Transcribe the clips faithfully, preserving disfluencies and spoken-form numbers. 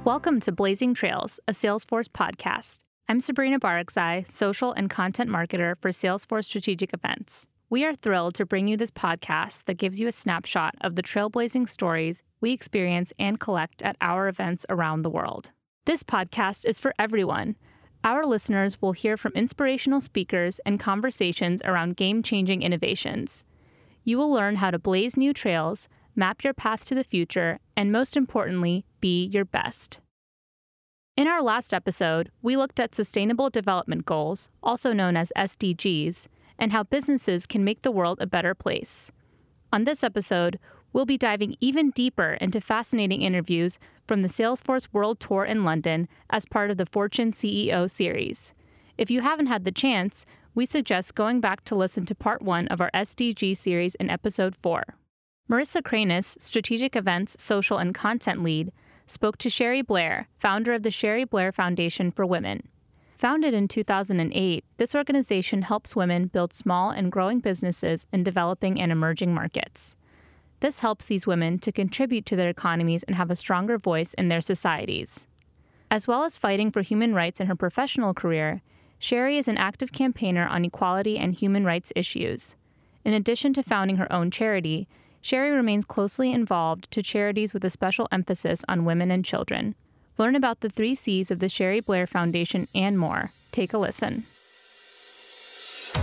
Welcome to Blazing Trails, a Salesforce podcast. I'm Sabrina Barakzai, social and content marketer for Salesforce Strategic Events. We are thrilled to bring you this podcast that gives you a snapshot of the trailblazing stories we experience and collect at our events around the world. This podcast is for everyone. Our listeners will hear from inspirational speakers and conversations around game-changing innovations. You will learn how to blaze new trails, map your path to the future, and most importantly, be your best. In our last episode, we looked at Sustainable Development Goals, also known as S D Gs, and how businesses can make the world a better place. On this episode, we'll be diving even deeper into fascinating interviews from the Salesforce World Tour in London as part of the Fortune C E O series. If you haven't had the chance, we suggest going back to listen to part one of our S D G series in episode four. Marissa Kranis, Strategic Events, Social and Content Lead, spoke to Sherry Blair, founder of the Sherry Blair Foundation for Women. Founded in two thousand eight, this organization helps women build small and growing businesses in developing and emerging markets. This helps these women to contribute to their economies and have a stronger voice in their societies. As well as fighting for human rights in her professional career, Sherry is an active campaigner on equality and human rights issues. In addition to founding her own charity, Sherry remains closely involved to charities with a special emphasis on women and children. Learn about the three C's of the Sherry Blair Foundation and more. Take a listen. I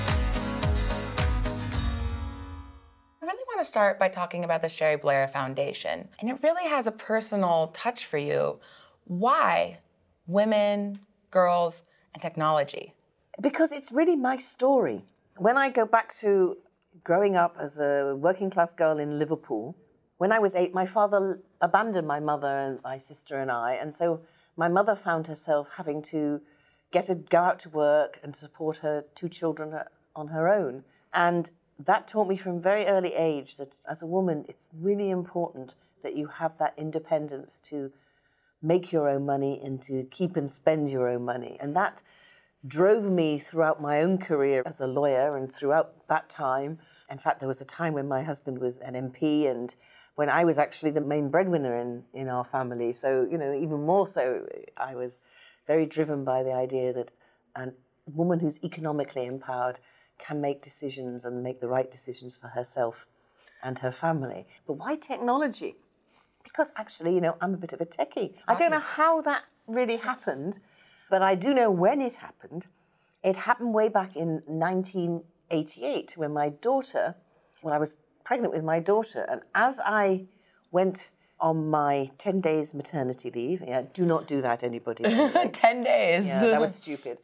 really want to start by talking about the Sherry Blair Foundation. And it really has a personal touch for you. Why women, girls, and technology? Because it's really my story. When I go back to growing up as a working class girl in Liverpool, when I was eight, my father abandoned my mother and my sister and I, and so my mother found herself having to get a, go out to work and support her two children on her own. And that taught me from a very early age that as a woman, it's really important that you have that independence to make your own money and to keep and spend your own money. And that drove me throughout my own career as a lawyer and throughout that time. In fact, there was a time when my husband was an M P and when I was actually the main breadwinner in, in our family. So, you know, even more so, I was very driven by the idea that a woman who's economically empowered can make decisions and make the right decisions for herself and her family. But why technology? Because actually, you know, I'm a bit of a techie. I don't know how that really happened, but I do know when it happened. It happened way back in nineteen eighty-eight when my daughter, when I was pregnant with my daughter, and as I went on my ten days maternity leave, yeah, do not do that, anybody. ten days. Yeah, that was stupid.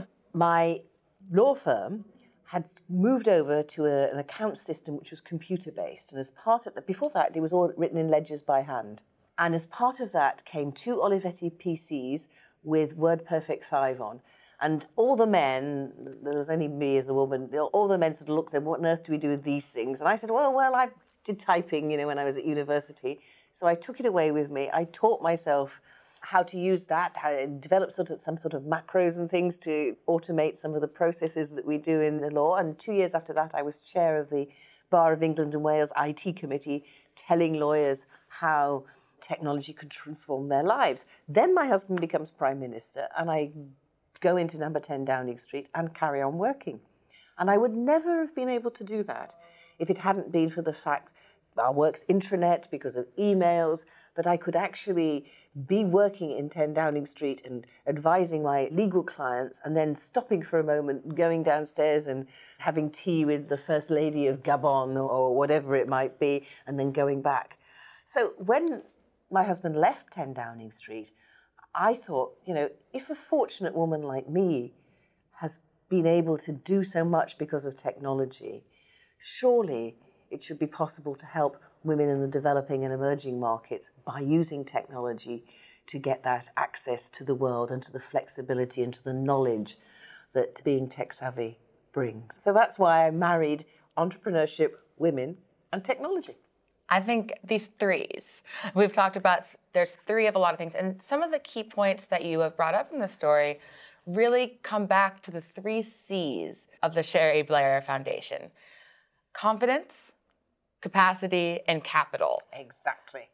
My law firm had moved over to a, an account system which was computer-based, and as part of that, before that, it was all written in ledgers by hand. And as part of that came two Olivetti P Cs with WordPerfect five on. And all the men, there was only me as a woman, all the men sort of looked and said, what on earth do we do with these things? And I said, well, well, I did typing, you know, when I was at university. So I took it away with me. I taught myself how to use that, how to develop sort of some sort of macros and things to automate some of the processes that we do in the law. And two years after that, I was chair of the Bar of England and Wales I T committee, telling lawyers how technology could transform their lives. Then my husband becomes prime minister, and I go into number ten Downing Street and carry on working. And I would never have been able to do that if it hadn't been for the fact our work's intranet because of emails, that I could actually be working in ten Downing Street and advising my legal clients and then stopping for a moment, going downstairs and having tea with the First Lady of Gabon or whatever it might be, and then going back. So when my husband left ten Downing Street, I thought, you know, if a fortunate woman like me has been able to do so much because of technology, surely it should be possible to help women in the developing and emerging markets by using technology to get that access to the world and to the flexibility and to the knowledge that being tech savvy brings. So that's why I married entrepreneurship, women, and technology. I think these threes, we've talked about, there's three of a lot of things. And some of the key points that you have brought up in the story really come back to the three C's of the Sherry Blair Foundation. Confidence, capacity, and capital. Exactly.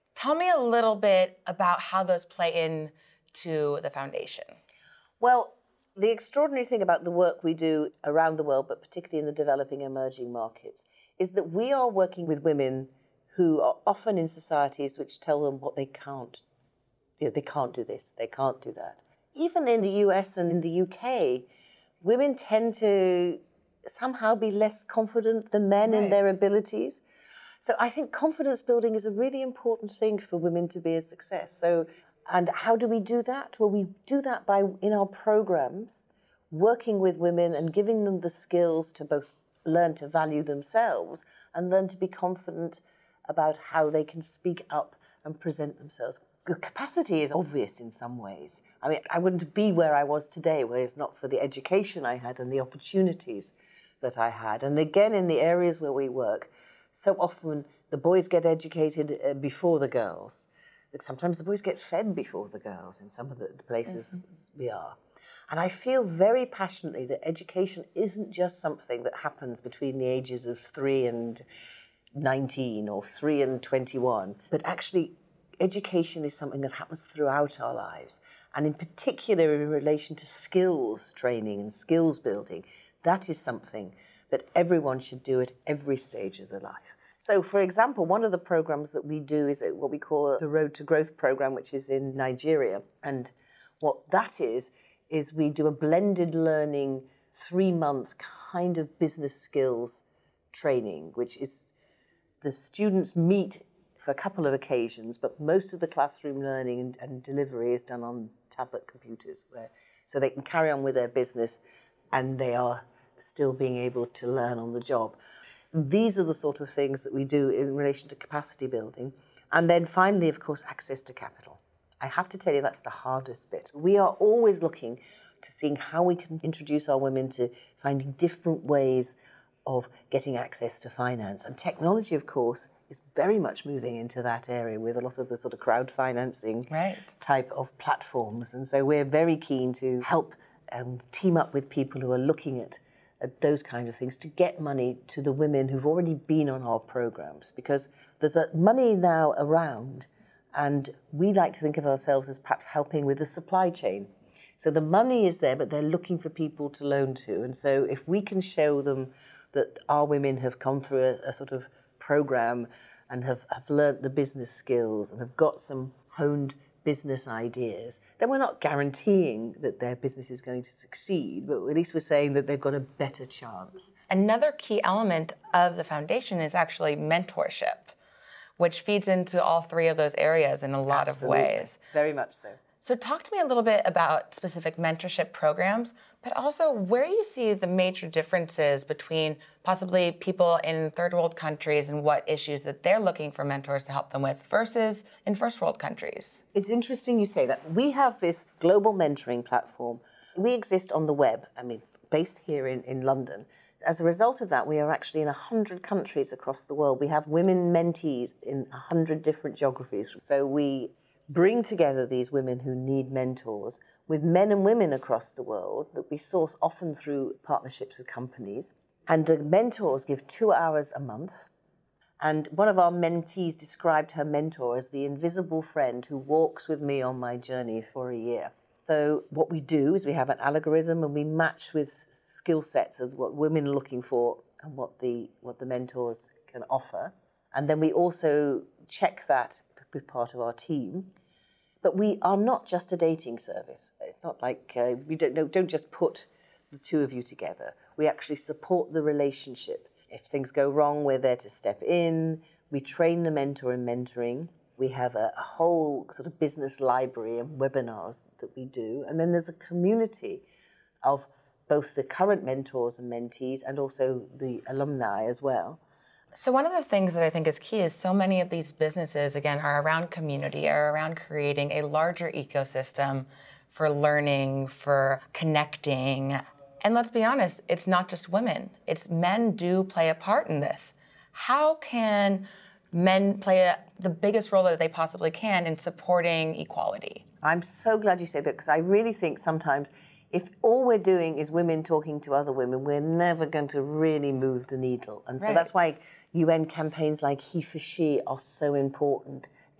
Tell me a little bit about how those play in to the foundation. Well, the extraordinary thing about the work we do around the world, but particularly in the developing emerging markets, is that we are working with women who are often in societies which tell them what they can't, you know, they can't do this, they can't do that. Even in the U S and in the U K, women tend to somehow be less confident than men right. in their abilities. So I think confidence building is a really important thing for women to be a success. So, and how do we do that? Well, we do that by, in our programs, working with women and giving them the skills to both learn to value themselves and learn to be confident about how they can speak up and present themselves. Capacity is obvious in some ways. I mean, I wouldn't be where I was today were it not for the education I had and the opportunities that I had. And again, in the areas where we work, so often the boys get educated uh, before the girls. Sometimes the boys get fed before the girls in some of the, the places mm-hmm. we are. And I feel very passionately that education isn't just something that happens between the ages of three and nineteen or three and twenty-one, but actually education is something that happens throughout our lives. And in particular in relation to skills training and skills building, that is something that everyone should do at every stage of their life. So, for example, one of the programs that we do is what we call the Road to Growth program, which is in Nigeria. And what that is, is we do a blended learning three-month kind of business skills training, which is the students meet for a couple of occasions, but most of the classroom learning and, and delivery is done on tablet computers, where, so they can carry on with their business and they are still being able to learn on the job. These are the sort of things that we do in relation to capacity building. And then finally, of course, access to capital. I have to tell you, that's the hardest bit. We are always looking to seeing how we can introduce our women to finding different ways of getting access to finance. And technology, of course, is very much moving into that area with a lot of the sort of crowd financing right. type of platforms. And so we're very keen to help um, team up with people who are looking at at those kind of things to get money to the women who've already been on our programs, because there's a money now around and we like to think of ourselves as perhaps helping with the supply chain. So the money is there, but they're looking for people to loan to. And so if we can show them that our women have come through a, a sort of program and have, have learnt the business skills and have got some honed business ideas, then we're not guaranteeing that their business is going to succeed, but at least we're saying that they've got a better chance. Another key element of the foundation is actually mentorship, which feeds into all three of those areas in a lot Absolutely. Of ways. Very much so. So talk to me a little bit about specific mentorship programs, but also where you see the major differences between possibly people in third world countries and what issues that they're looking for mentors to help them with versus in first world countries. It's interesting you say that. We have this global mentoring platform. We exist on the web, I mean, based here in, in London. As a result of that, we are actually in one hundred countries across the world. We have women mentees in one hundred different geographies. So we bring together these women who need mentors with men and women across the world that we source often through partnerships with companies. And the mentors give two hours a month. And one of our mentees described her mentor as the invisible friend who walks with me on my journey for a year. So what we do is we have an algorithm and we match with skill sets of what women are looking for and what the, what the mentors can offer. And then we also check that with part of our team. But we are not just a dating service. It's not like uh, we don't, no, don't just put the two of you together. We actually support the relationship. If things go wrong, we're there to step in. We train the mentor in mentoring. We have a, a whole sort of business library and webinars that we do. And then there's a community of both the current mentors and mentees and also the alumni as well. So one of the things that I think is key is so many of these businesses, again, are around community, are around creating a larger ecosystem for learning, for connecting. And let's be honest, it's not just women. It's men do play a part in this. How can men play a, the biggest role that they possibly can in supporting equality? I'm so glad you said that, because I really think sometimes if all we're doing is women talking to other women, we're never going to really move the needle. And so right. that's why U N campaigns like He for She are so important.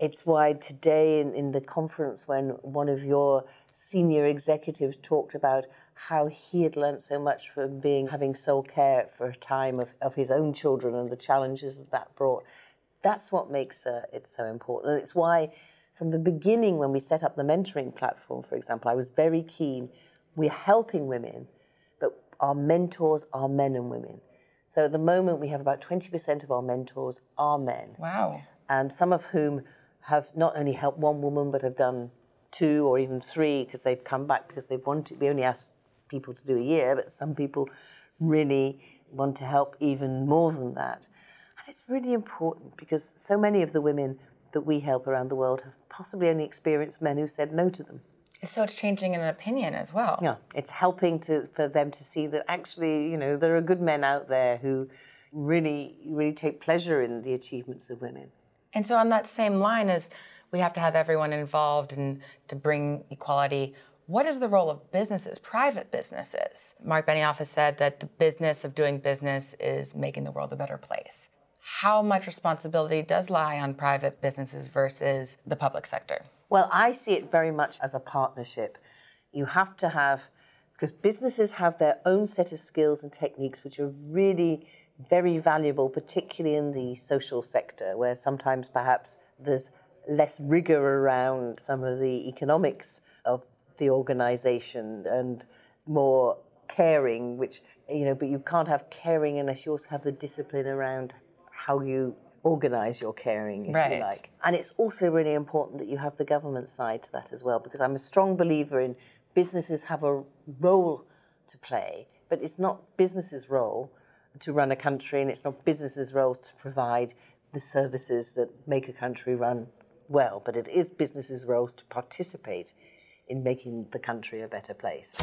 It's why today in, in the conference, when one of your senior executives talked about how he had learnt so much from being having sole care for a time of, of his own children and the challenges that that brought, that's what makes uh, it so important. And it's why from the beginning, when we set up the mentoring platform, for example, I was very keen. We're helping women, but our mentors are men and women. So at the moment, we have about twenty percent of our mentors are men. Wow. And some of whom have not only helped one woman, but have done two or even three, because they've come back because they've wanted. We only ask people to do a year, but some people really want to help even more than that. And it's really important because so many of the women that we help around the world have possibly only experienced men who said no to them. So it's changing an opinion as well. Yeah, it's helping to for them to see that actually, you know, there are good men out there who really, really take pleasure in the achievements of women. And so on that same line as we have to have everyone involved and to bring equality, what is the role of businesses, private businesses? Mark Benioff has said that the business of doing business is making the world a better place. How much responsibility does lie on private businesses versus the public sector? Well, I see it very much as a partnership. You have to have, because businesses have their own set of skills and techniques which are really very valuable, particularly in the social sector, where sometimes perhaps there's less rigor around some of the economics of the organization and more caring, which, you know, but you can't have caring unless you also have the discipline around how you organize your caring, if right. you like. And it's also really important that you have the government side to that as well, because I'm a strong believer in businesses have a role to play, but it's not businesses' role to run a country, and it's not businesses' role to provide the services that make a country run well, but it is businesses' roles to participate in making the country a better place.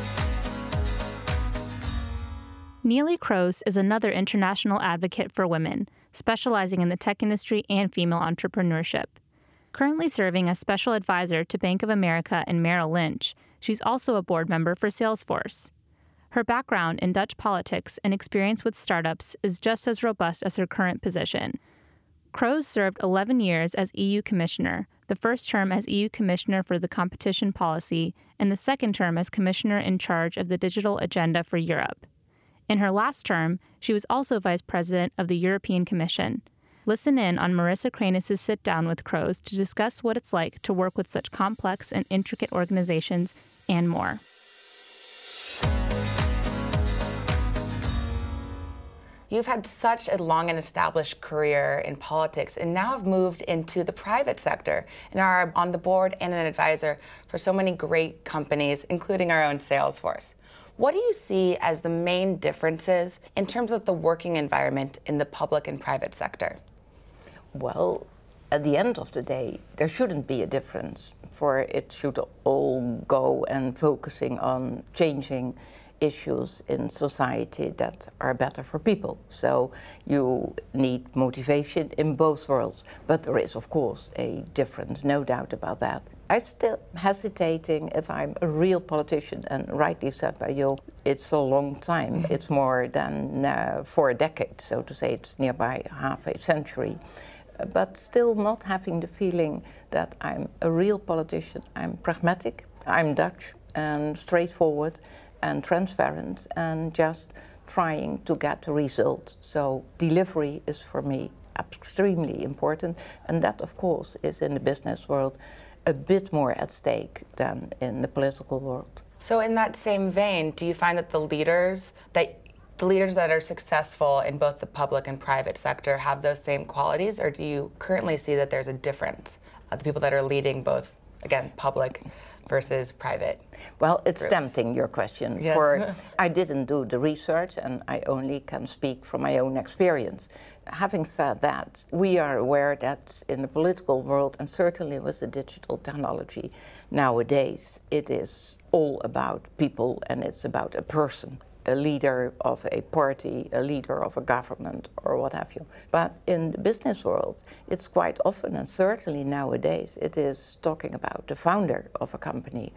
Neelie Kroes is another international advocate for women, specializing in the tech industry and female entrepreneurship. Currently serving as special advisor to Bank of America and Merrill Lynch, she's also a board member for Salesforce. Her background in Dutch politics and experience with startups is just as robust as her current position. Kroes served eleven years as E U Commissioner, the first term as E U Commissioner for the Competition Policy, and the second term as Commissioner in charge of the Digital Agenda for Europe. In her last term, she was also Vice President of the European Commission. Listen in on Marissa Kranis' sit-down with Kroes to discuss what it's like to work with such complex and intricate organizations and more. You've had such a long and established career in politics and now have moved into the private sector and are on the board and an advisor for so many great companies, including our own Salesforce. What do you see as the main differences in terms of the working environment in the public and private sector? Well, at the end of the day, there shouldn't be a difference, for it should all go and focusing on changing issues in society that are better for people. So you need motivation in both worlds. But there is, of course, a difference, no doubt about that. I'm still hesitating if I'm a real politician, and rightly said by you, it's a long time. It's more than uh, four decades, so to say. It's nearby half a century. Uh, but still not having the feeling that I'm a real politician. I'm pragmatic, I'm Dutch and straightforward and transparent and just trying to get the result. So delivery is for me extremely important, and that of course is in the business world a bit more at stake than in the political world. So in that same vein, do you find that the leaders that the leaders that are successful in both the public and private sector have those same qualities, or do you currently see that there's a difference of the people that are leading both, again, public versus private? Well, it's groups? Tempting, your question. Yes. For I didn't do the research and I only can speak from my own experience. Having said that, we are aware that in the political world, and certainly with the digital technology nowadays, it is all about people and it's about a person, a leader of a party, a leader of a government, or what have you. But in the business world, it's quite often, and certainly nowadays, it is talking about the founder of a company,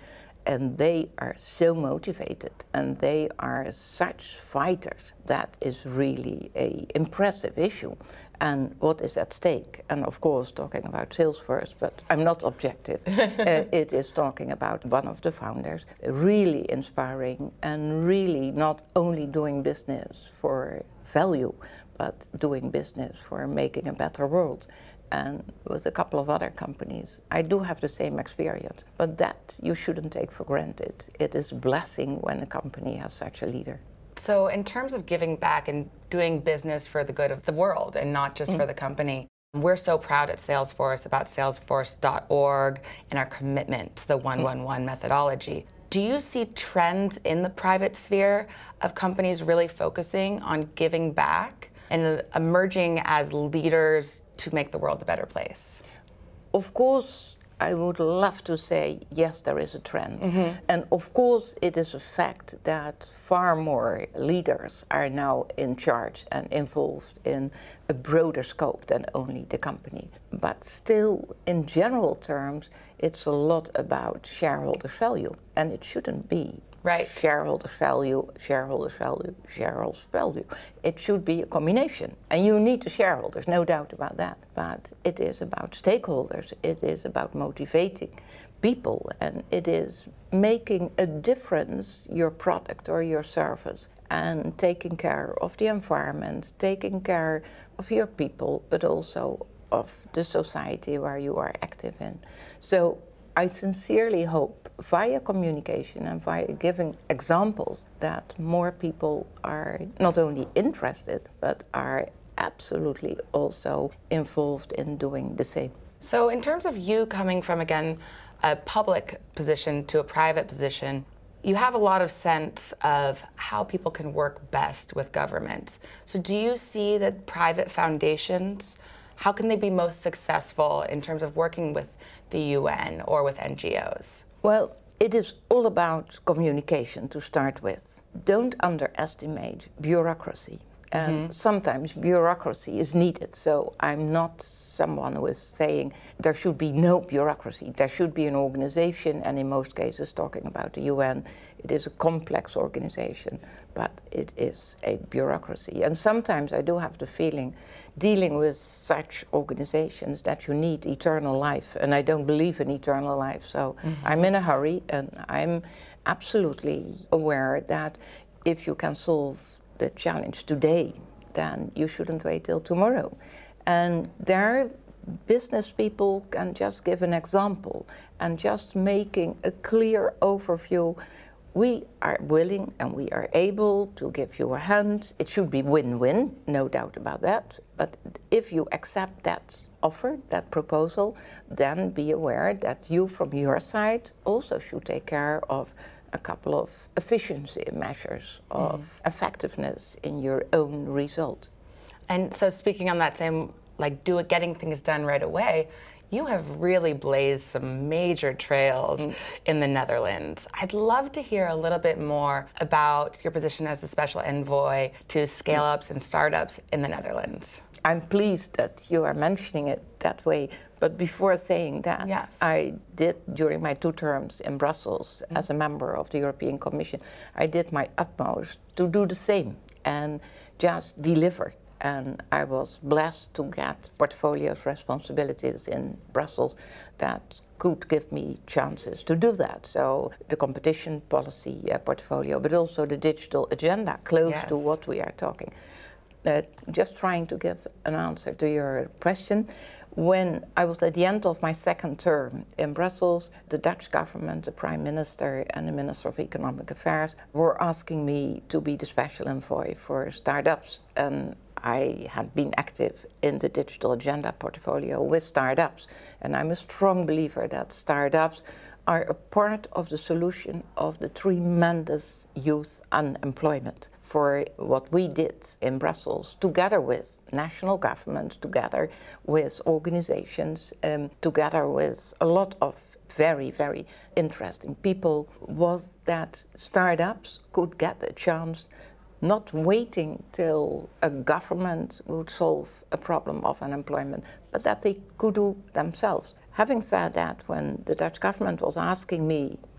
and they are so motivated and they are such fighters. That is really an impressive issue. And what is at stake? And of course, talking about Salesforce, but I'm not objective. uh, it is talking about one of the founders, really inspiring and really not only doing business for value, but doing business for making a better world. And with a couple of other companies, I do have the same experience. But that you shouldn't take for granted. It is a blessing when a company has such a leader. So in terms of giving back and doing business for the good of the world and not just mm. for the company, we're so proud at Salesforce about salesforce dot org and our commitment to the one one one methodology. Do you see trends in the private sphere of companies really focusing on giving back and emerging as leaders to make the world a better place? Of course, I would love to say, yes, there is a trend. Mm-hmm. And of course, it is a fact that far more leaders are now in charge and involved in a broader scope than only the company. But still, in general terms, it's a lot about shareholder value, and it shouldn't be. Right. Shareholder value, shareholder value, shareholder value. It should be a combination. And you need the shareholders, no doubt about that. But it is about stakeholders, it is about motivating people, and it is making a difference, your product or your service, and taking care of the environment, taking care of your people, but also of the society where you are active in. So I sincerely hope via communication and via giving examples that more people are not only interested, but are absolutely also involved in doing the same. So in terms of you coming from, again, a public position to a private position, you have a lot of sense of how people can work best with governments. So do you see that private foundations, how can they be most successful in terms of working with the U N or with N G Os? Well, it is all about communication to start with. Don't underestimate bureaucracy. And mm-hmm. sometimes bureaucracy is needed. So I'm not someone who is saying there should be no bureaucracy. There should be an organization, and in most cases, talking about the U N, it is a complex organization, but it is a bureaucracy. And sometimes I do have the feeling, dealing with such organizations, that you need eternal life. And I don't believe in eternal life. So mm-hmm. I'm in a hurry, and I'm absolutely aware that if you can solve the challenge today, then you shouldn't wait till tomorrow. And there, business people can just give an example and just making a clear overview. We are willing and we are able to give you a hand. It should be win-win, no doubt about that. But if you accept that offer, that proposal, then be aware that you from your side also should take care of a couple of efficiency measures of mm. effectiveness in your own result. And so speaking on that same, like do it, getting things done right away, you have really blazed some major trails mm. in the Netherlands. I'd love to hear a little bit more about your position as the special envoy to scale-ups mm. and startups in the Netherlands. I'm pleased that you are mentioning it that way. But before saying that, yes. I did, during my two terms in Brussels mm. as a member of the European Commission, I did my utmost to do the same and just deliver. And I was blessed to get portfolios responsibilities in Brussels that could give me chances to do that. So the competition policy uh, portfolio, but also the digital agenda, close yes. to what we are talking. Uh, just trying to give an answer to your question. When I was at the end of my second term in Brussels, the Dutch government, the Prime Minister and the Minister of Economic Affairs were asking me to be the special envoy for startups. And I had been active in the digital agenda portfolio with startups. And I'm a strong believer that startups are a part of the solution of the tremendous youth unemployment. For what we did in Brussels, together with national governments, together with organizations, um, together with a lot of very, very interesting people, was that startups could get a chance, not waiting till a government would solve a problem of unemployment, but that they could do themselves. Having said that, when the Dutch government was asking me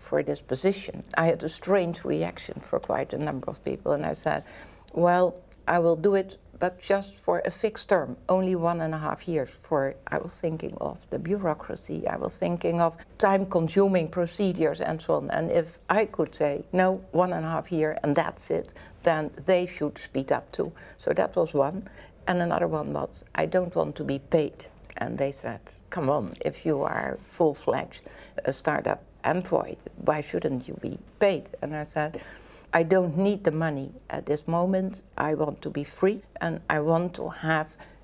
for this position. I had a strange reaction for quite a number of people, and I said, well, I will do it, but just for a fixed term, only one and a half years. For I was thinking of the bureaucracy, I was thinking of time-consuming procedures and so on. And if I could say, no, one and a half year and that's it, then they should speed up too. So that was one. And another one was, I don't want to be paid. And they said, come on, if you are full-fledged a startup employee, why shouldn't you be paid? And I said, I don't need the money at this moment. I want to be free, and I want to have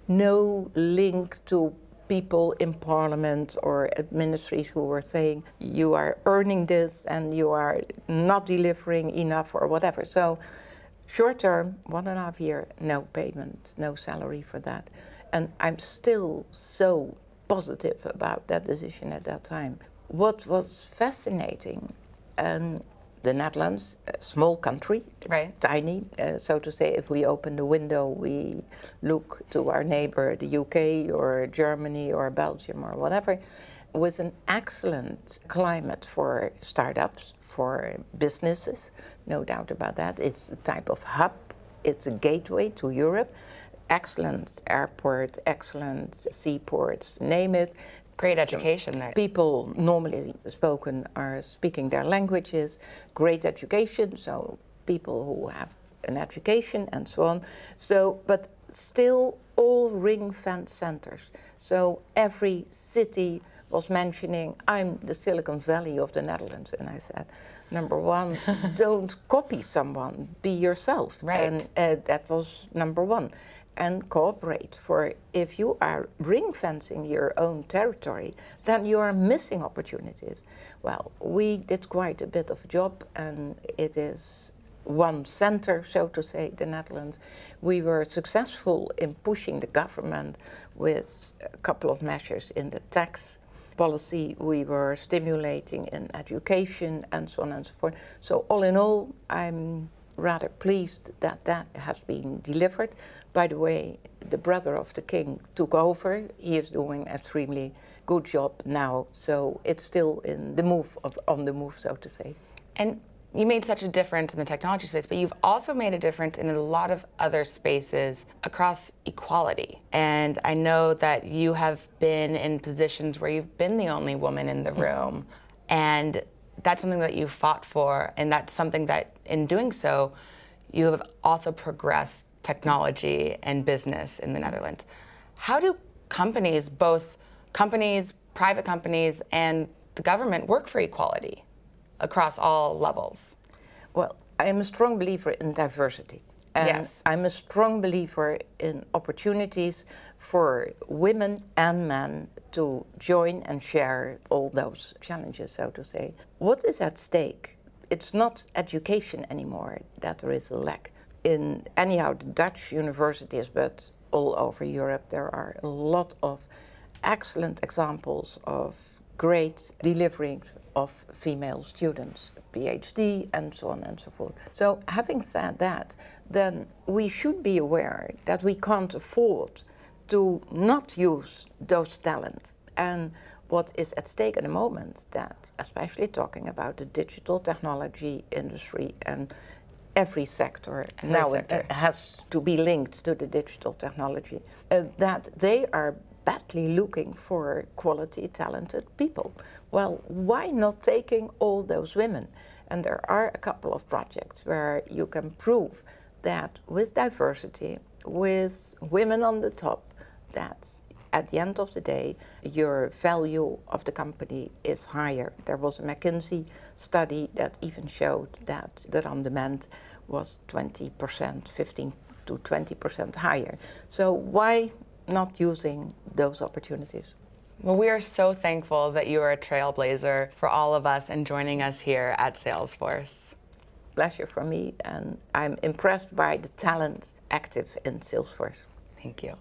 no link to people in parliament or administrators who were saying you are earning this and you are not delivering enough or whatever. So short term, one and a half year, no payment, no salary for that. And I'm still so positive about that decision at that time. What was fascinating, and the Netherlands, a small country, right. tiny, uh, so to say. If we open the window, we look to our neighbor, the U K or Germany or Belgium or whatever, with an excellent climate for startups, for businesses, no doubt about that. It's a type of hub, it's a gateway to Europe. Excellent airport, excellent seaports, name it. Great education there. People normally spoken are speaking their languages, great education, so people who have an education and so on. So, but still all ring-fence centers. So every city was mentioning, I'm the Silicon Valley of the Netherlands. And I said, number one, don't copy someone, be yourself. Right. And uh, that was number one. And cooperate. For if you are ring fencing your own territory, then you are missing opportunities. Well, we did quite a bit of a job, and it is one center, so to say, the Netherlands. We were successful in pushing the government with a couple of measures in the tax policy. We were stimulating in education and so on and so forth. So all in all, I'm rather pleased that that has been delivered. By the way, the brother of the king took over. He is doing an extremely good job now, so it's still in the move, of, on the move, so to say. And you made such a difference in the technology space, but you've also made a difference in a lot of other spaces across equality. And I know that you have been in positions where you've been the only woman in the room, and that's something that you fought for, and that's something that, in doing so, you have also progressed technology and business in the Netherlands. How do companies, both companies, private companies, and the government work for equality across all levels? Well, I am a strong believer in diversity. And yes. I'm a strong believer in opportunities for women and men to join and share all those challenges, so to say. What is at stake? It's not education anymore that there is a lack. In anyhow, the Dutch universities, but all over Europe, there are a lot of excellent examples of great delivering of female students, PhD and so on and so forth. So having said that, then we should be aware that we can't afford to not use those talents. And what is at stake at the moment, that especially talking about the digital technology industry, and every sector every now sector. It has to be linked to the digital technology, uh, that they are badly looking for quality, talented people. Well, why not taking all those women? And there are a couple of projects where you can prove that with diversity, with women on the top, that at the end of the day, your value of the company is higher. There was a McKinsey study that even showed that the rendement was twenty percent, fifteen to twenty percent higher. So why not using those opportunities? Well, we are so thankful that you are a trailblazer for all of us and joining us here at Salesforce. Pleasure for me, and I'm impressed by the talent active in Salesforce. Thank you.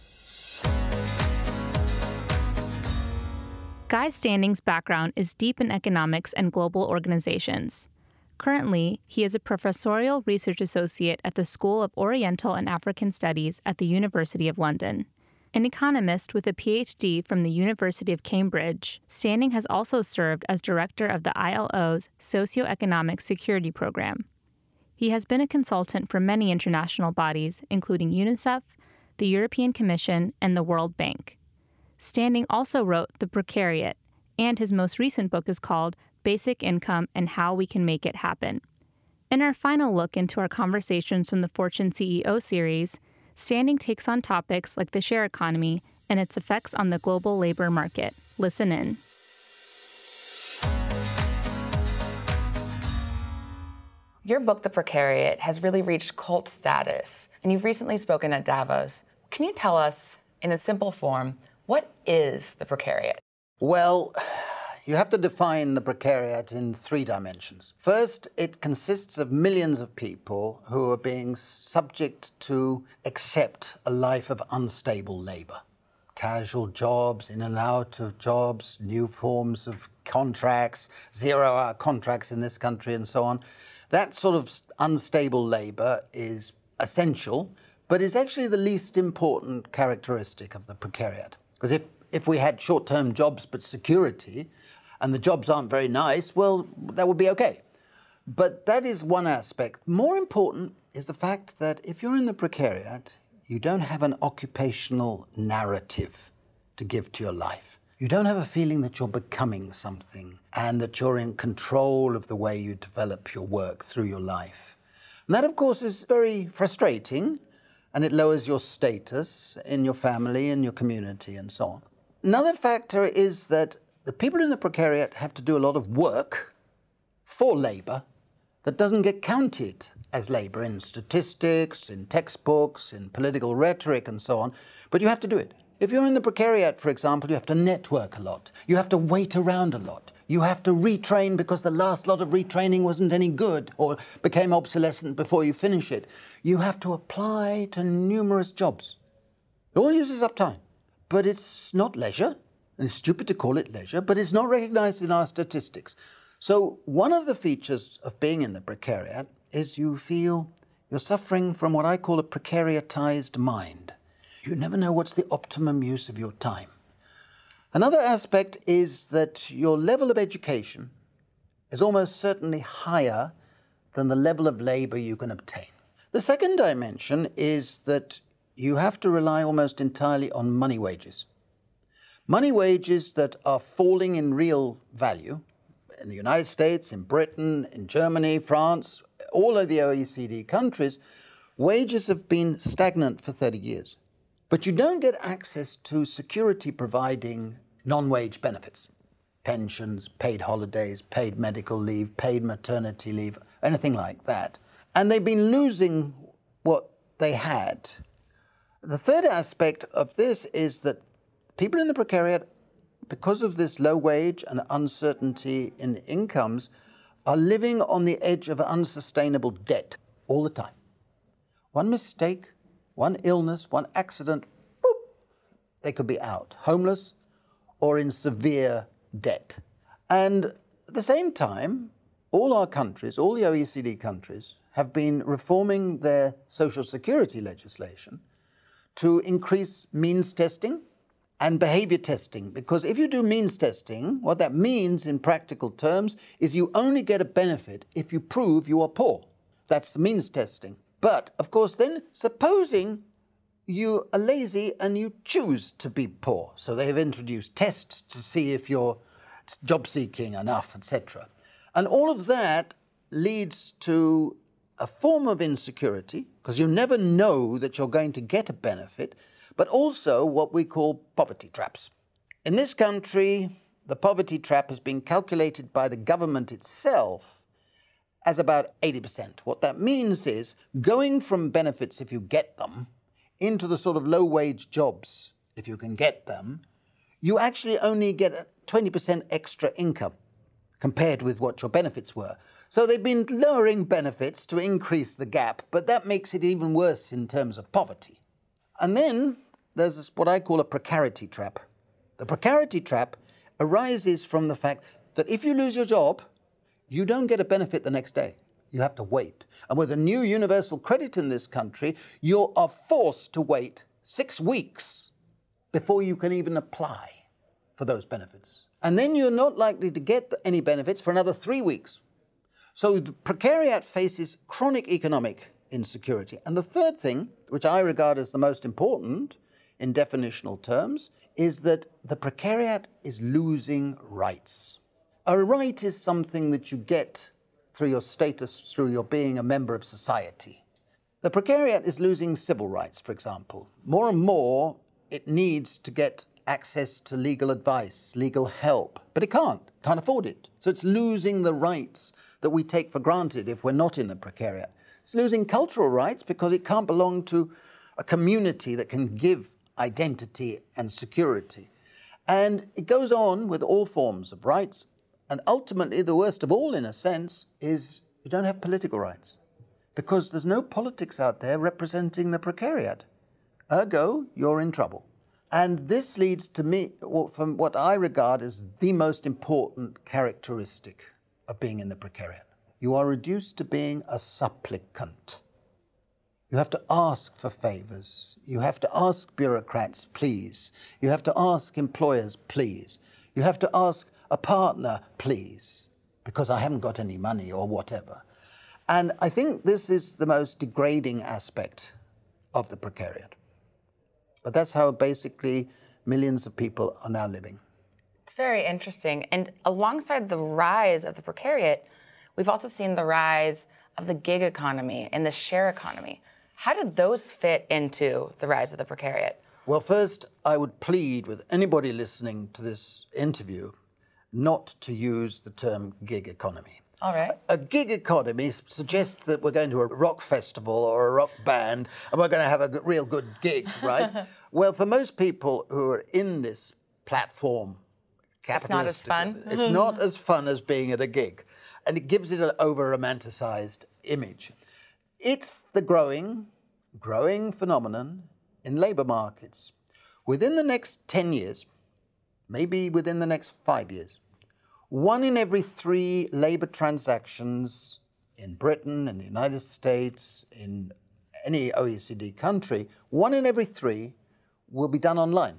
Guy Standing's background is deep in economics and global organizations. Currently, he is a professorial research associate at the School of Oriental and African Studies at the University of London. An economist with a P H D from the University of Cambridge, Standing has also served as director of the I L O's Socioeconomic Security Program. He has been a consultant for many international bodies, including UNICEF, the European Commission, and the World Bank. Standing also wrote The Precariat, and his most recent book is called Basic Income and How We Can Make It Happen. In our final look into our conversations from the Fortune C E O series, Standing takes on topics like the share economy and its effects on the global labor market. Listen in. Your book, The Precariat, has really reached cult status, and you've recently spoken at Davos. Can you tell us, in a simple form, what is the precariat? Well, you have to define the precariat in three dimensions. First, it consists of millions of people who are being subject to accept a life of unstable labor. Casual jobs, in and out of jobs, new forms of contracts, zero-hour contracts in this country and so on. That sort of unstable labor is essential, but is actually the least important characteristic of the precariat. Because if, if we had short-term jobs but security, and the jobs aren't very nice, well, that would be okay. But that is one aspect. More important is the fact that if you're in the precariat, you don't have an occupational narrative to give to your life. You don't have a feeling that you're becoming something and that you're in control of the way you develop your work through your life. And that, of course, is very frustrating, and it lowers your status in your family, in your community, and so on. Another factor is that the people in the precariat have to do a lot of work for labor that doesn't get counted as labor in statistics, in textbooks, in political rhetoric, and so on, but you have to do it. If you're in the precariat, for example, you have to network a lot. You have to wait around a lot. You have to retrain because the last lot of retraining wasn't any good or became obsolescent before you finish it. You have to apply to numerous jobs. It all uses up time, but it's not leisure. And it's stupid to call it leisure, but it's not recognized in our statistics. So one of the features of being in the precariat is you feel you're suffering from what I call a precariatized mind. You never know what's the optimum use of your time. Another aspect is that your level of education is almost certainly higher than the level of labor you can obtain. The second dimension is that you have to rely almost entirely on money wages. Money wages that are falling in real value in the United States, in Britain, in Germany, France, all of the O E C D countries, wages have been stagnant for thirty years. But you don't get access to security-providing non-wage benefits, pensions, paid holidays, paid medical leave, paid maternity leave, anything like that. And they've been losing what they had. The third aspect of this is that people in the precariat, because of this low wage and uncertainty in incomes, are living on the edge of unsustainable debt all the time. One mistake, one illness, one accident, boop, they could be out, homeless or in severe debt. And at the same time, all our countries, all the O E C D countries, have been reforming their social security legislation to increase means testing and behavior testing. Because if you do means testing, what that means in practical terms is you only get a benefit if you prove you are poor. That's the means testing. But, of course, then supposing you are lazy and you choose to be poor. So they have introduced tests to see if you're job-seeking enough, et cetera. And all of that leads to a form of insecurity, because you never know that you're going to get a benefit, but also what we call poverty traps. In this country, the poverty trap has been calculated by the government itself as about eighty percent. What that means is going from benefits, if you get them, into the sort of low-wage jobs, if you can get them, you actually only get twenty percent extra income compared with what your benefits were. So they've been lowering benefits to increase the gap, but that makes it even worse in terms of poverty. And then there's this, what I call a precarity trap. The precarity trap arises from the fact that if you lose your job, you don't get a benefit the next day. You have to wait. And with a new universal credit in this country, you are forced to wait six weeks before you can even apply for those benefits. And then you're not likely to get any benefits for another three weeks. So the precariat faces chronic economic insecurity. And the third thing, which I regard as the most important in definitional terms, is that the precariat is losing rights. A right is something that you get through your status, through your being a member of society. The precariat is losing civil rights, for example. More and more, it needs to get access to legal advice, legal help, but it can't, can't afford it. So it's losing the rights that we take for granted if we're not in the precariat. It's losing cultural rights because it can't belong to a community that can give identity and security. And it goes on with all forms of rights. And ultimately, the worst of all, in a sense, is you don't have political rights because there's no politics out there representing the precariat. Ergo, you're in trouble. And this leads to me, from what I regard as the most important characteristic of being in the precariat. You are reduced to being a supplicant. You have to ask for favors. You have to ask bureaucrats, please. You have to ask employers, please. You have to ask a partner, please, because I haven't got any money or whatever. And I think this is the most degrading aspect of the precariat. But that's how basically millions of people are now living. It's very interesting. And alongside the rise of the precariat, we've also seen the rise of the gig economy and the share economy. How did those fit into the rise of the precariat? Well, first, I would plead with anybody listening to this interview not to use the term gig economy. All right. A gig economy suggests that we're going to a rock festival or a rock band and we're going to have a real good gig, right? Well, for most people who are in this platform capitalist, it's not as fun. It's not as fun as being at a gig. And it gives it an over-romanticized image. It's the growing, growing phenomenon in labor markets. Within the next ten years, maybe within the next five years, one in every three labor transactions in Britain, in the United States, in any O E C D country, one in every three will be done online.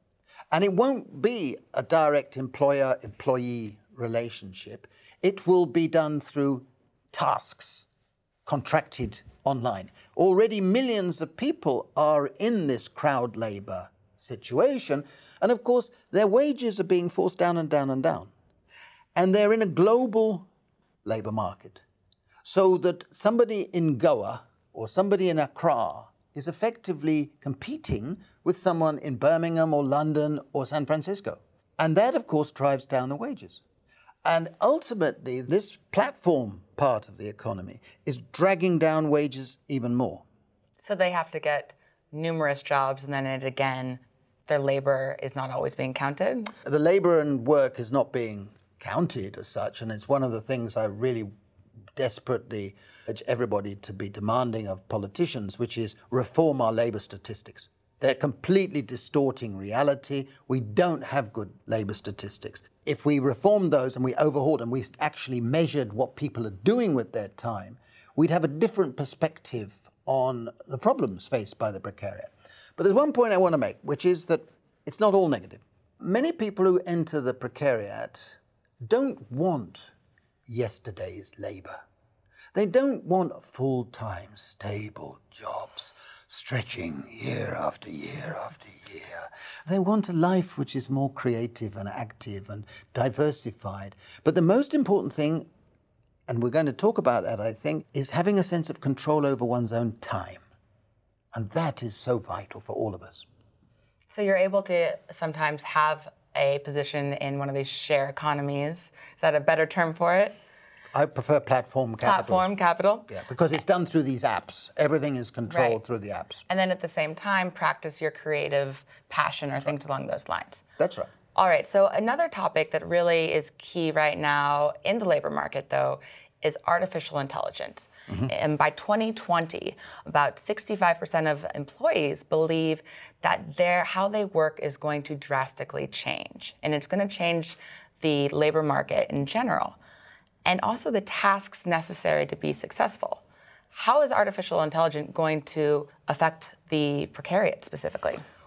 And it won't be a direct employer-employee relationship. It will be done through tasks contracted online. Already millions of people are in this crowd labor situation. And of course, their wages are being forced down and down and down. And they're in a global labor market. So that somebody in Goa or somebody in Accra is effectively competing with someone in Birmingham or London or San Francisco. And that, of course, drives down the wages. And ultimately, this platform part of the economy is dragging down wages even more. So they have to get numerous jobs, and then it again, their labor is not always being counted? The labor and work is not being counted as such, and it's one of the things I really desperately urge everybody to be demanding of politicians, which is reform our labor statistics. They're completely distorting reality. We don't have good labor statistics. If we reformed those and we overhauled and we actually measured what people are doing with their time, we'd have a different perspective on the problems faced by the precariat. But there's one point I want to make, which is that it's not all negative. Many people who enter the precariat don't want yesterday's labor. They don't want full-time, stable jobs stretching year after year after year. They want a life which is more creative and active and diversified. But the most important thing, and we're going to talk about that, I think, is having a sense of control over one's own time. And that is so vital for all of us. So you're able to sometimes have a position in one of these share economies. Is that a better term for it? I prefer platform capital. Platform capital? Yeah, because it's done through these apps. Everything is controlled Right. through the apps. And then at the same time, practice your creative passion or That's things right. along those lines. That's right. All right, so another topic that really is key right now in the labor market, though, is artificial intelligence. Mm-hmm. And by twenty twenty, about sixty-five percent of employees believe that their how they work is going to drastically change. And it's going to change the labor market in general, and also the tasks necessary to be successful. How is artificial intelligence going to affect the precariat specifically?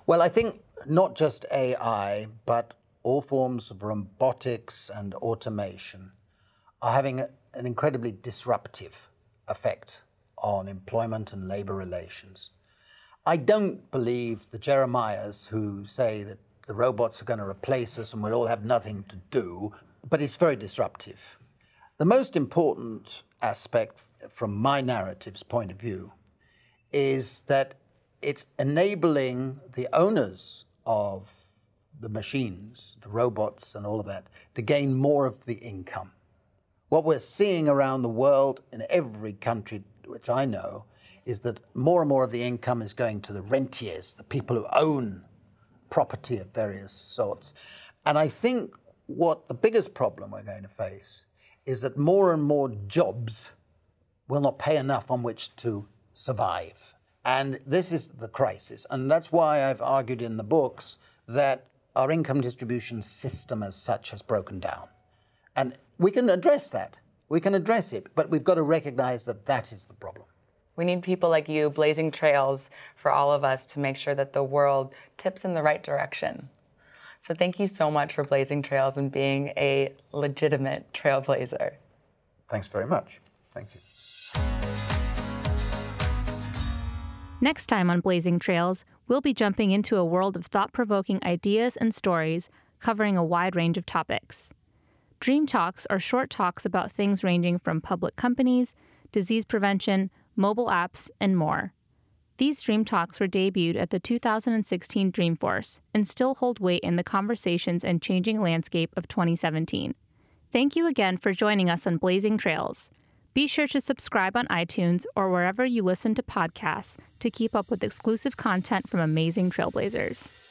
Well, I think not just A I, but all forms of robotics and automation are having a, an incredibly disruptive effect on employment and labor relations. I don't believe the Jeremiahs who say that the robots are going to replace us and we'll all have nothing to do, but it's very disruptive. The most important aspect from my narrative's point of view is that it's enabling the owners of the machines, the robots and all of that, to gain more of the income. What we're seeing around the world in every country which I know is that more and more of the income is going to the rentiers, the people who own property of various sorts. And I think what the biggest problem we're going to face is that more and more jobs will not pay enough on which to survive. And this is the crisis. And that's why I've argued in the books that our income distribution system as such has broken down. And we can address that. We can address it, but we've got to recognize that that is the problem. We need people like you blazing trails for all of us to make sure that the world tips in the right direction. So thank you so much for blazing trails and being a legitimate trailblazer. Thanks very much. Thank you. Next time on Blazing Trails, we'll be jumping into a world of thought-provoking ideas and stories covering a wide range of topics. Dream Talks are short talks about things ranging from public companies, disease prevention, mobile apps, and more. These Dream Talks were debuted at the two thousand sixteen Dreamforce and still hold weight in the conversations and changing landscape of twenty seventeen. Thank you again for joining us on Blazing Trails. Be sure to subscribe on iTunes or wherever you listen to podcasts to keep up with exclusive content from amazing trailblazers.